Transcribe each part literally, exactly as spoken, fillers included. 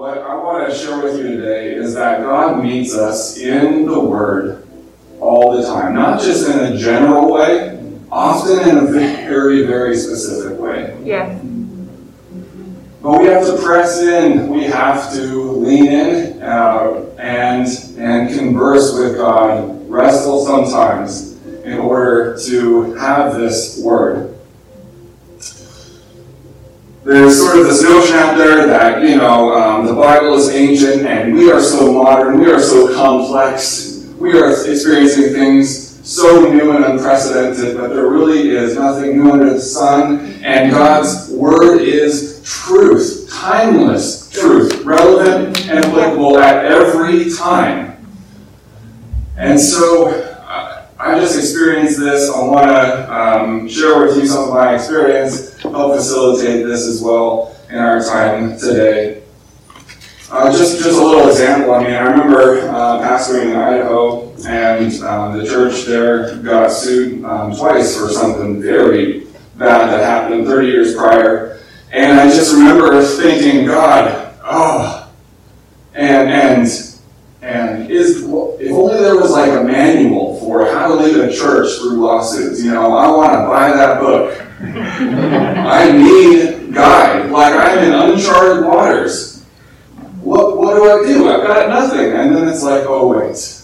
what I want to share with you today is that God meets us in the Word all the time. Not just in a general way, often in a very, very specific way. Yeah. But we have to press in. We have to lean in uh, and, and converse with God, wrestle sometimes, in order to have this Word. There's sort of this notion out there that, you know, um, the Bible is ancient and we are so modern, we are so complex, we are experiencing things so new and unprecedented, but there really is nothing new under the sun, and God's Word is truth, timeless truth, relevant and applicable at every time. And so, I just experienced this. I want to um, share with you some of my experience, help facilitate this as well in our time today. Uh, just, just a little example. I mean, I remember uh, pastoring in Idaho, and um, the church there got sued um, twice for something very bad that happened thirty years prior. And I just remember thinking, God, oh, and and and is if only there was like a manual for how to lead a church through lawsuits. You know, I want to buy that book. I need a guide. Like, I'm in uncharted waters. What what do I do? I've got nothing. And then it's like, oh wait,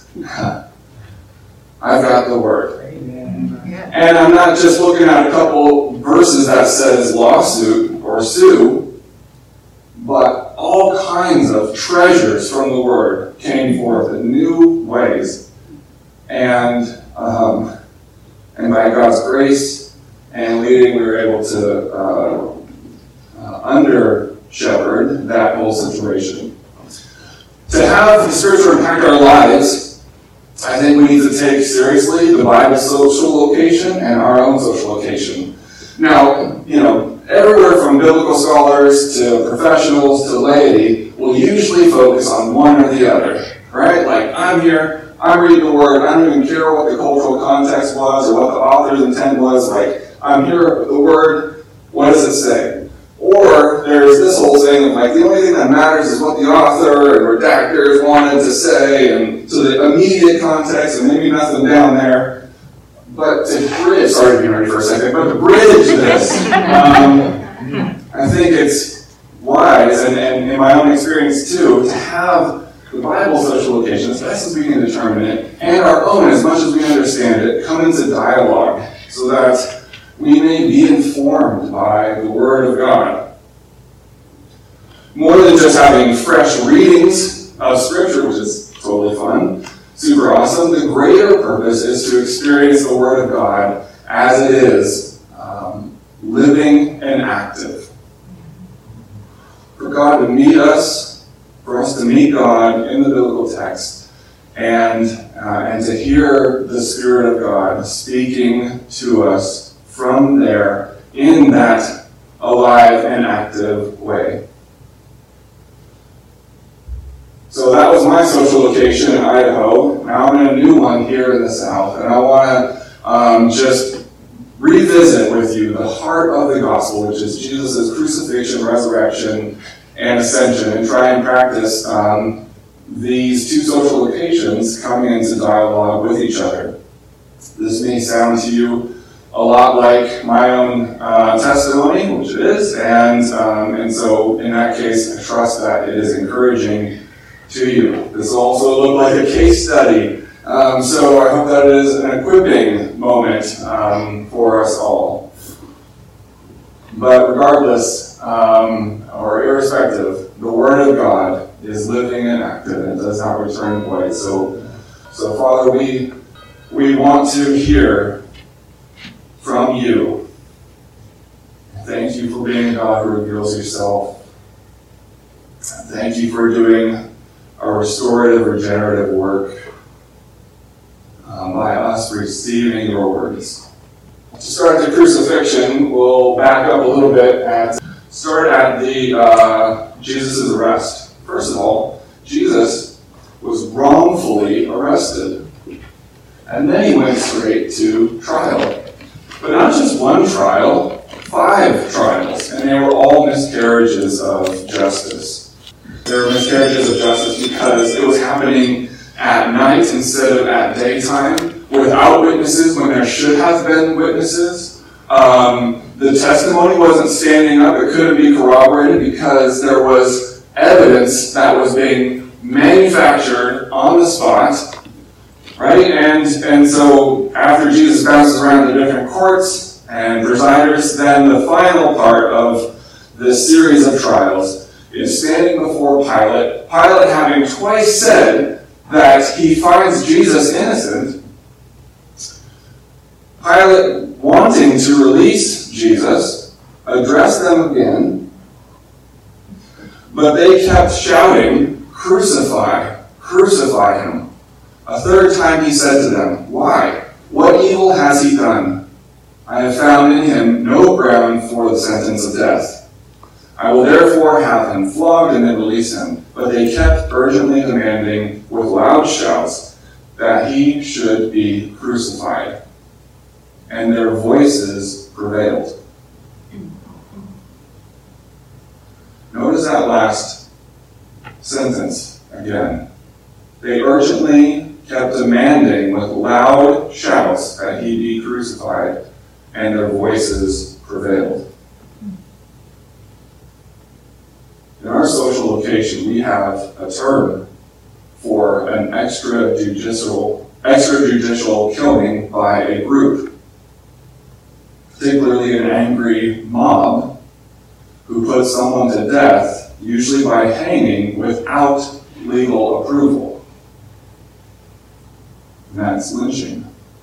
I've got the Word. And I'm not just looking at a couple verses that says lawsuit or sue, but all kinds of treasures from the Word came forth in new ways. And um, and by God's grace and leading, we were able to uh, uh, under-shepherd that whole situation. To have Scripture impact our lives, I think we need to take seriously the Bible's social location and our own social location. Now, you know, everywhere from biblical scholars to professionals to laity will usually focus on one or the other, right? Like, I'm here, I'm reading the Word, I don't even care what the cultural context was or what the author's intent was. Like, I'm here with the Word, what does it say? Or there's this whole thing of like, the only thing that matters is what the author and redactors wanted to say, and so the immediate context and maybe nothing down there. But to bridge, sorry to be ready for a second, but to bridge this, um, I think it's wise, and, and in my own experience too, to have the Bible's social location, as best as we can determine it, and our own, as much as we understand it, come into dialogue, so that we may be informed by the Word of God. More than just having fresh readings of Scripture, which is totally fun, super awesome, the greater purpose is to experience the Word of God as it is, um, living and active. For God to meet us, for us to meet God in the biblical text, and, uh, and to hear the Spirit of God speaking to us from there in that alive and active way. So that was my social location in Idaho. Now I'm in a new one here in the South, and I want to um, just revisit with you the heart of the gospel, which is Jesus' crucifixion, resurrection, and ascension, and try and practice um, these two social locations coming into dialogue with each other. This may sound to you a lot like my own uh, testimony, which it is, and um, and so in that case, I trust that it is encouraging to you. This will also look like a case study, um, so I hope that it is an equipping moment um, for us all. But regardless, um, or irrespective, the Word of God is living and active, and it does not return void. So, so Father, we we want to hear from you. Thank you for being a God who reveals yourself. Thank you for doing a restorative, regenerative work um, by us receiving your words. To start at the crucifixion, we'll back up a little bit and start at the uh, Jesus' arrest. First of all, Jesus was wrongfully arrested, and then he went straight to trial. But not just one trial, five trials, and they were all miscarriages of justice. There were miscarriages of justice because it was happening at night instead of at daytime, without witnesses when there should have been witnesses. Um, the testimony wasn't standing up. It couldn't be corroborated because there was evidence that was being manufactured on the spot, right? And, and so after Jesus bounces around the different courts and presiders, then the final part of this series of trials is standing before Pilate. Pilate having twice said that he finds Jesus innocent. Pilate wanting to release Jesus, addressed them again, but they kept shouting, "Crucify, crucify him." A third time he said to them, "Why? What evil has he done? I have found in him no ground for the sentence of death. I will therefore have him flogged and then release him." But they kept urgently demanding with loud shouts that he should be crucified. And their voices prevailed. Notice that last sentence again. They urgently kept demanding with loud shouts that he be crucified, and their voices prevailed. In our social location, we have a term for an extrajudicial, extrajudicial killing by a group, particularly an angry mob who puts someone to death, usually by hanging without legal approval. And that's lynching.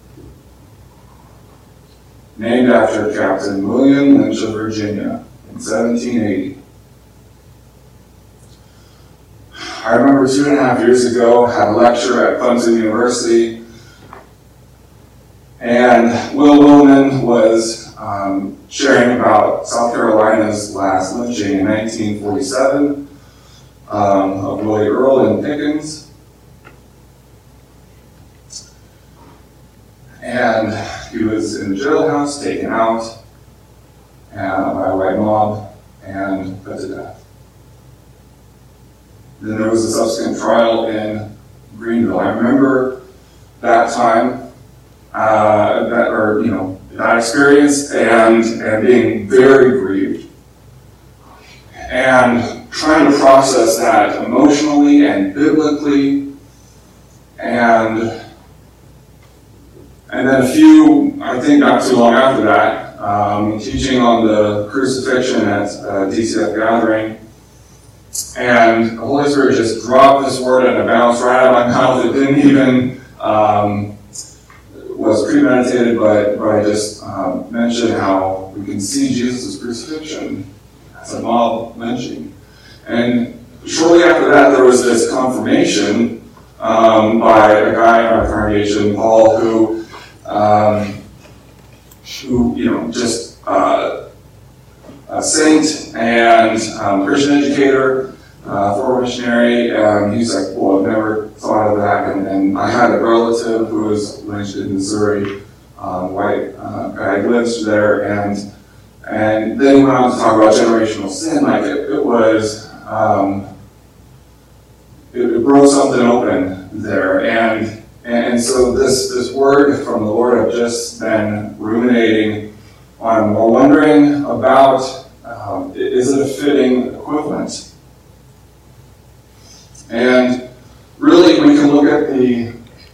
Named after Captain William Lynch of Virginia in seventeen eighty. I remember two and a half years ago, had a lecture at Clemson University, and Will Willman was um, sharing about South Carolina's last lynching in nineteen forty-seven um, of Willie Earl and Pickens. And he was in the jailhouse, taken out uh, by a white mob and put to death. Then there was a subsequent trial in Greenville. I remember that time, uh, that or you know that experience, and and being very grieved, and trying to process that emotionally and biblically, and and then a few, I think not too long after that, um, teaching on the crucifixion at uh, D C F Gathering. And the Holy Spirit just dropped this word and it bounced right out of my mouth. It didn't even, um, was premeditated, but, but I just um, mentioned how we can see Jesus' crucifixion as a mob lynching. And shortly after that, there was this confirmation um, by a guy in our congregation, Paul, who, um, who you know, just uh, a saint and um, Christian educator, uh, former missionary, and he's like, well, I've never thought of that. And, and I had a relative who was lynched in Missouri, um, white uh, guy lynched there, and and then he went on to talk about generational sin. Like it, it was, um, it, it broke something open there, and and so this this word from the Lord I've just been ruminating on, or wondering about. Um, is it a fitting equivalent? And really, we can look at the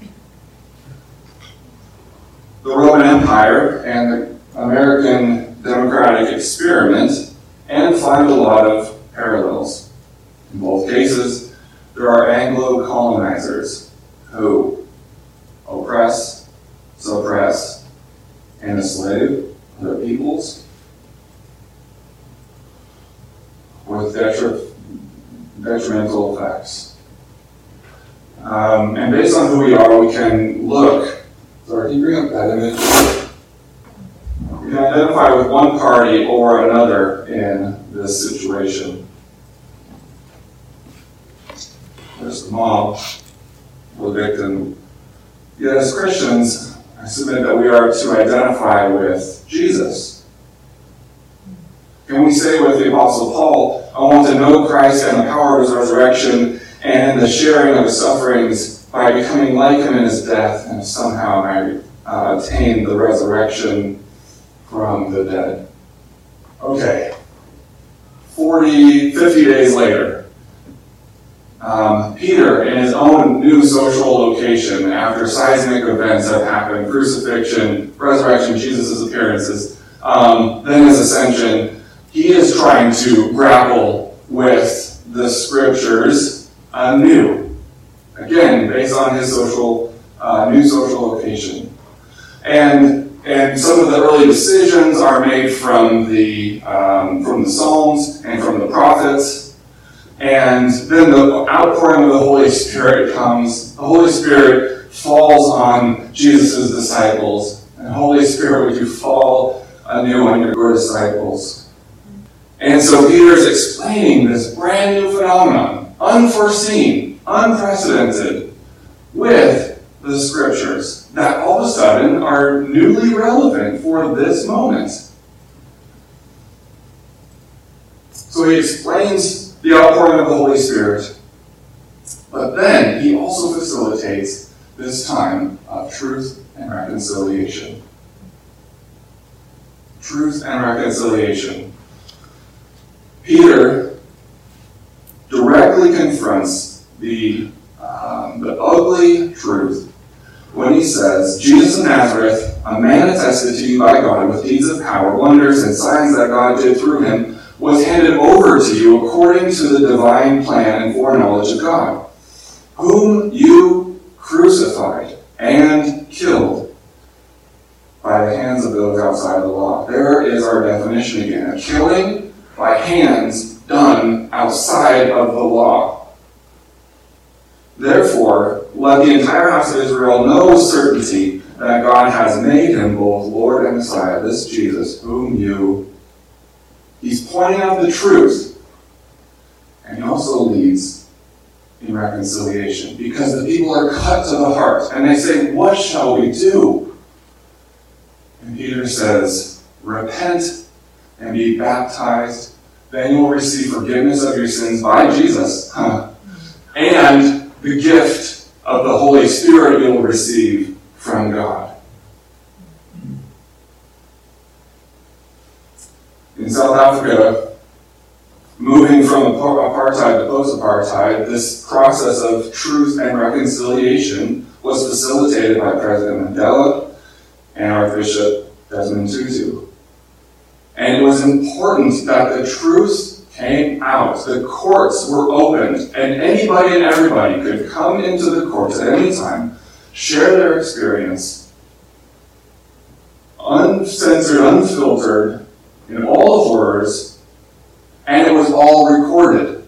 the Roman Empire and the American democratic experiment and find a lot of parallels. In both cases, there are Anglo-colonizers who oppress, suppress, and enslave other peoples with detri- detrimental effects. Um, and based on who we are, we can look. Sorry, can you bring up that image? We can identify with one party or another in this situation. There's the mob, the victim. Yet as Christians, I submit that we are to identify with Jesus. Can we say with the Apostle Paul, I want to know Christ and the power of his resurrection and the sharing of his sufferings by becoming like him in his death, and somehow I uh, attain the resurrection from the dead. Okay. forty, fifty days later, um, Peter, in his own new social location, after seismic events have happened, crucifixion, resurrection, Jesus' appearances, um, then his ascension, he is trying to grapple with the scriptures anew. Again, based on his social, uh, new social location. And And some of the early decisions are made from the um, from the Psalms and from the prophets. And then the outpouring of the Holy Spirit comes. The Holy Spirit falls on Jesus' disciples. And Holy Spirit, would you fall anew on your disciples? And so Peter is explaining this brand new phenomenon, unforeseen, unprecedented, with the scriptures that all of a sudden are newly relevant for this moment. So he explains the outpouring of the Holy Spirit, but then he also facilitates this time of truth and reconciliation. Truth and reconciliation. Peter directly confronts the, um, the ugly truth when he says, Jesus of Nazareth, a man attested to you by God with deeds of power, wonders, and signs that God did through him, was handed over to you according to the divine plan and foreknowledge of God, whom you crucified and killed by the hands of those outside the law. There is our definition again. A killing by hands done outside of the law. Therefore, let the entire house of Israel know with certainty that God has made him both Lord and Messiah, this Jesus, whom you... He's pointing out the truth, and he also leads in reconciliation, because the people are cut to the heart, and they say, what shall we do? And Peter says, repent and be baptized, then you will receive forgiveness of your sins by Jesus, huh? And the gift of the Holy Spirit you'll receive from God. In South Africa, moving from apartheid to post-apartheid, this process of truth and reconciliation was facilitated by President Mandela and Archbishop Desmond Tutu. And it was important that the truth came out. The courts were opened, and anybody and everybody could come into the courts at any time, share their experience, uncensored, unfiltered, in all the horrors, and it was all recorded.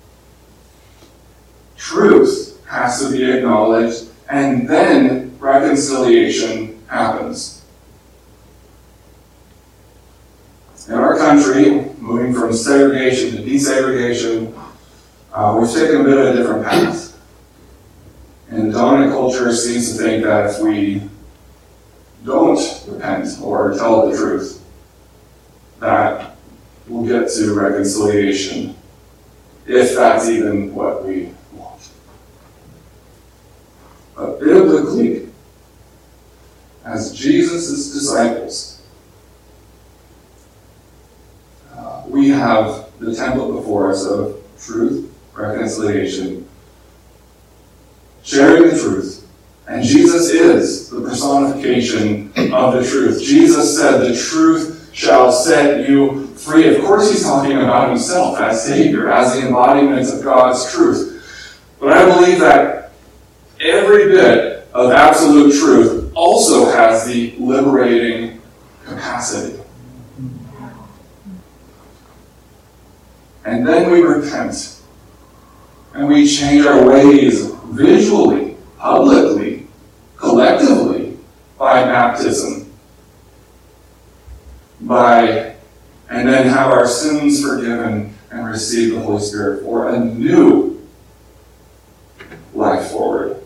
Truth has to be acknowledged, and then reconciliation happens. In our country, moving from segregation to desegregation, uh, we've taken a bit of a different path. And the dominant culture seems to think that if we don't repent or tell the truth, that we'll get to reconciliation, if that's even what we want. But biblically, as Jesus' disciples, uh, we have the template before us of truth, reconciliation, sharing the truth. And Jesus is the personification of the truth. Jesus said, the truth shall set you free. Of course he's talking about himself as Savior, as the embodiment of God's truth. But I believe that every bit of absolute truth also has the liberating capacity. And then we repent. And we change our ways visually, publicly, collectively, by baptism. By, and then have our sins forgiven and receive the Holy Spirit for a new life forward.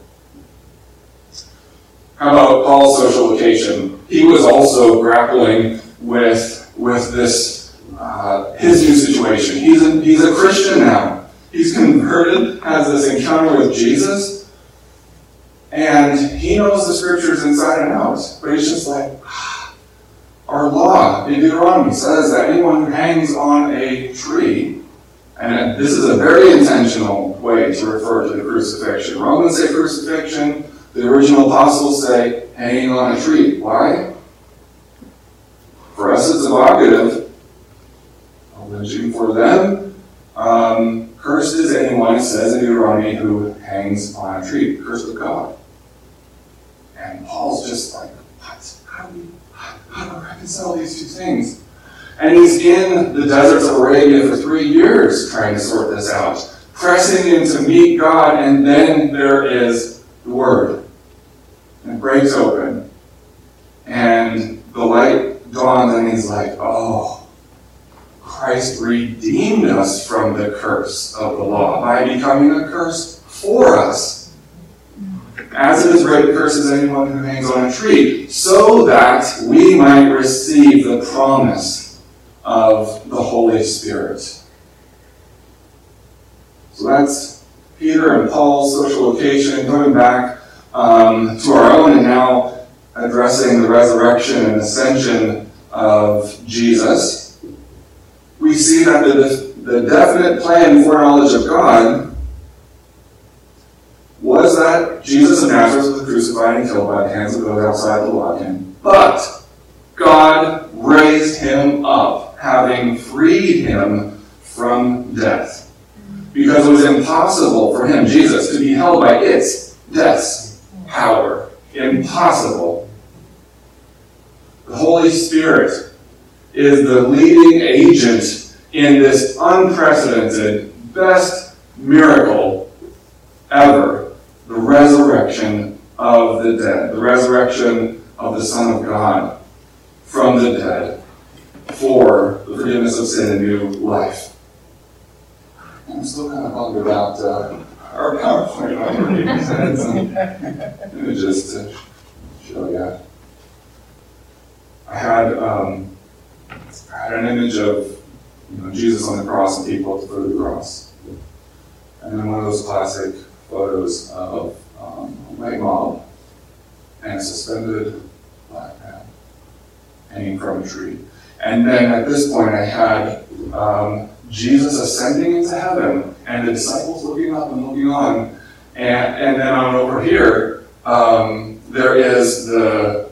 How about Paul's social location? He was also grappling with, with this uh, his new situation. He's a, he's a Christian now. He's converted, has this encounter with Jesus, and he knows the scriptures inside and out. But he's just like, ah, our law in Deuteronomy says that anyone who hangs on a tree, and this is a very intentional way to refer to the crucifixion. Romans say crucifixion. The original apostles say hanging on a tree. Why? For us it's evocative. Lynching for them. Um, cursed is anyone, it says in Deuteronomy, who hangs on a tree. Cursed of God. And Paul's just like, what? How do we, how do we reconcile these two things? And he's in the deserts of Arabia for three years trying to sort this out. Pressing in to meet God, and then there is the Word. And it breaks open. And the light dawns, and he's like, oh, Christ redeemed us from the curse of the law by becoming a curse for us. As it is written, curses anyone who hangs on a tree, so that we might receive the promise of the Holy Spirit. So that's Peter and Paul's social location, coming back um, to our own and now addressing the resurrection and ascension of Jesus. We see that the, the definite plan and foreknowledge of God was that Jesus of Nazareth was crucified and killed by the hands of those outside the law. But God raised him up, having freed him from death. Because it was impossible for him, Jesus, to be held by its, death's power. Impossible. The Holy Spirit is the leading agent in this unprecedented, best miracle ever, the resurrection of the dead, the resurrection of the Son of God from the dead for the forgiveness of sin and new life. I'm still kind of bummed about uh, our PowerPoint already. I had some images to show you. I had um, I had an image of you know, Jesus on the cross and people at the foot of the cross. And then one of those classic photos of um, a white mob and a suspended black man hanging from a tree. And then at this point I had um, Jesus ascending into heaven and the disciples looking up and looking on. And, and then on over here, um, there is the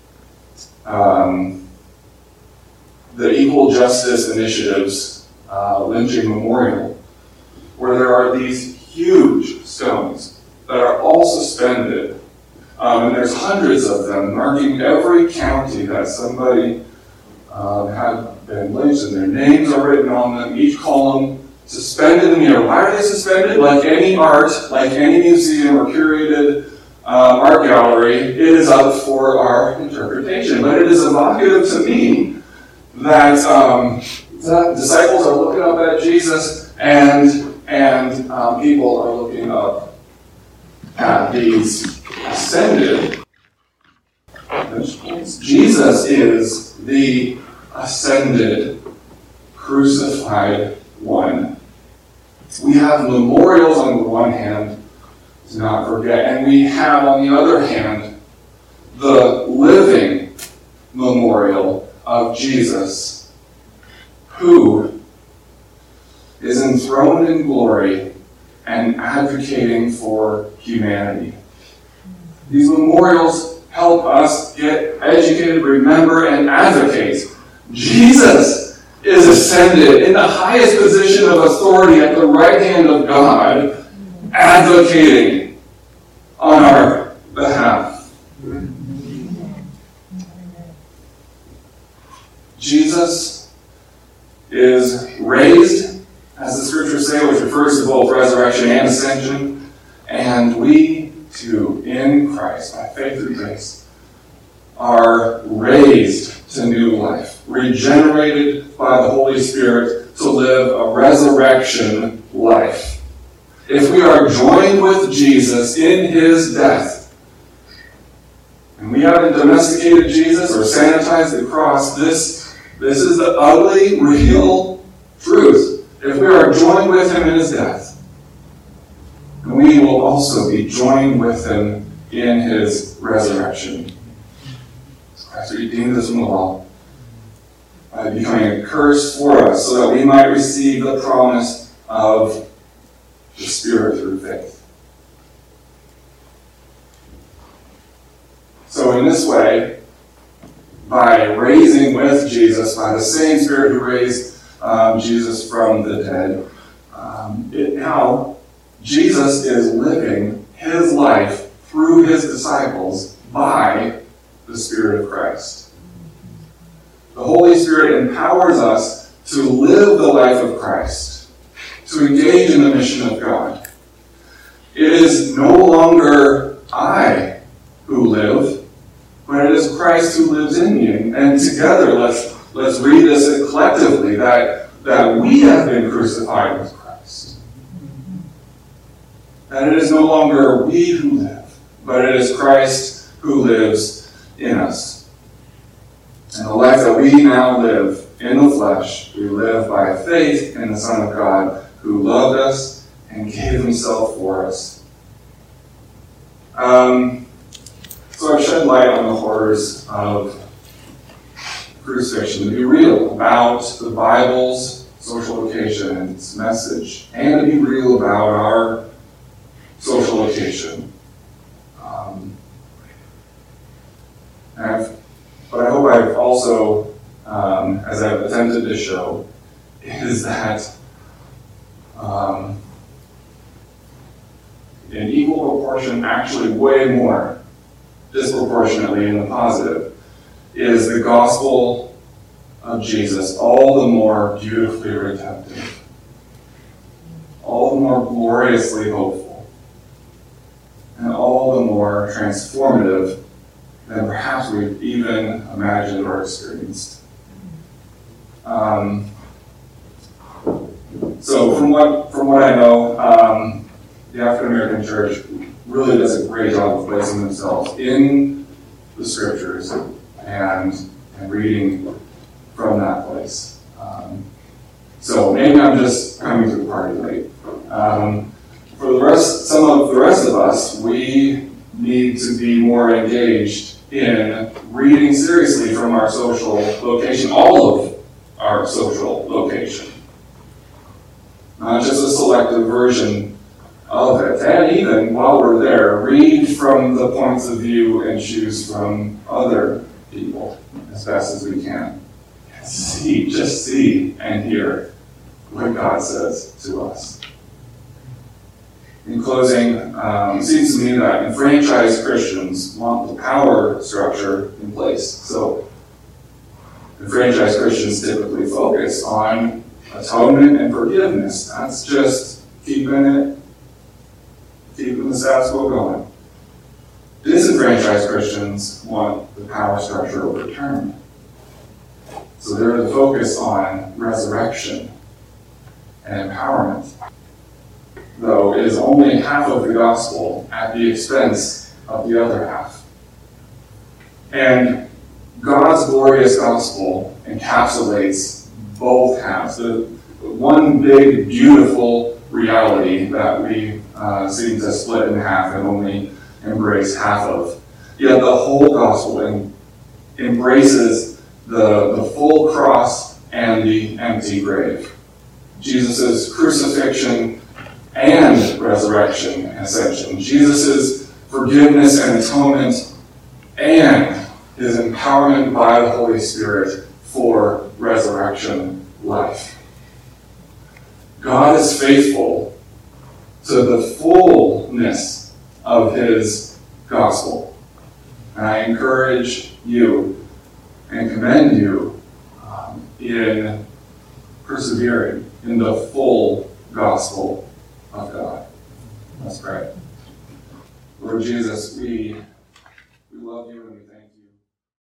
um, the Equal Justice Initiative's uh, lynching memorial, where there are these huge stones that are all suspended. Um, and there's hundreds of them marking every county that somebody um, had been lynched, and their names are written on them, each column suspended in the air. Why are they suspended? Like any art, like any museum or curated um, art gallery, it is up for our interpretation. But it is evocative to me that um, the disciples are looking up at Jesus, and and um, people are looking up at these ascended vegetables. Jesus is the ascended, crucified one. We have memorials on the one hand, to not forget, and we have on the other hand the living memorial of Jesus, who is enthroned in glory and advocating for humanity. These memorials help us get educated, remember, and advocate. Jesus is ascended in the highest position of authority at the right hand of God, advocating on our behalf. Jesus is raised, as the scriptures say, which refers to both resurrection and ascension, and we too, in Christ, by faith and grace, are raised to new life, regenerated by the Holy Spirit to live a resurrection life. If we are joined with Jesus in his death, and we haven't domesticated Jesus or sanitized the cross, this This is the ugly, real truth. If we are joined with him in his death, we will also be joined with him in his resurrection. Christ redeemed us from the law by becoming a curse for us so that we might receive the promise of the Spirit through faith. So in this way, by raising with Jesus, by the same Spirit who raised um, Jesus from the dead, um, it, now Jesus is living his life through his disciples by the Spirit of Christ. The Holy Spirit empowers us to live the life of Christ, to engage in the mission of God. It is no longer I who live, but it is Christ who lives in me. And together, let's let's read this collectively, that, that we have been crucified with Christ. That it is no longer we who live, but it is Christ who lives in us. And the life that we now live in the flesh, we live by faith in the Son of God who loved us and gave himself for us. Um... So I've shed light on the horrors of crucifixion, to be real about the Bible's social location and its message, and to be real about our social location. Um, and I've, but I hope I've also, um, as I've attempted to show, is that um, in equal proportion, actually way more, disproportionately in the positive, is the gospel of Jesus all the more beautifully redemptive, all the more gloriously hopeful, and all the more transformative than perhaps we've even imagined or experienced. Um, so from what from what I know, um, the African American Church really does a great job of placing themselves in the scriptures and, and reading from that place. Um, so maybe I'm just coming to the party late. Um, for the rest, some of the rest of us, we need to be more engaged in reading seriously from our social location, all of our social location. Not just a selective version of it. And even while we're there, read from the points of view and choose from other people as best as we can. See, just see and hear what God says to us. In closing, um, it seems to me that enfranchised Christians want the power structure in place. So, enfranchised Christians typically focus on atonement and forgiveness. That's just keeping it keeping the status quo going. Disenfranchised Christians want the power structure overturned. So they're the focus on resurrection and empowerment. Though it is only half of the gospel at the expense of the other half. And God's glorious gospel encapsulates both halves. The one big, beautiful reality that we uh, seem to split in half and only embrace half of. Yet the whole gospel em- embraces the, the full cross and the empty grave. Jesus' crucifixion and resurrection and ascension. Jesus' forgiveness and atonement and his empowerment by the Holy Spirit for resurrection life. God is faithful to the fullness of his gospel. And I encourage you and commend you um, in persevering in the full gospel of God. Let's pray. Lord Jesus, we, we love you and we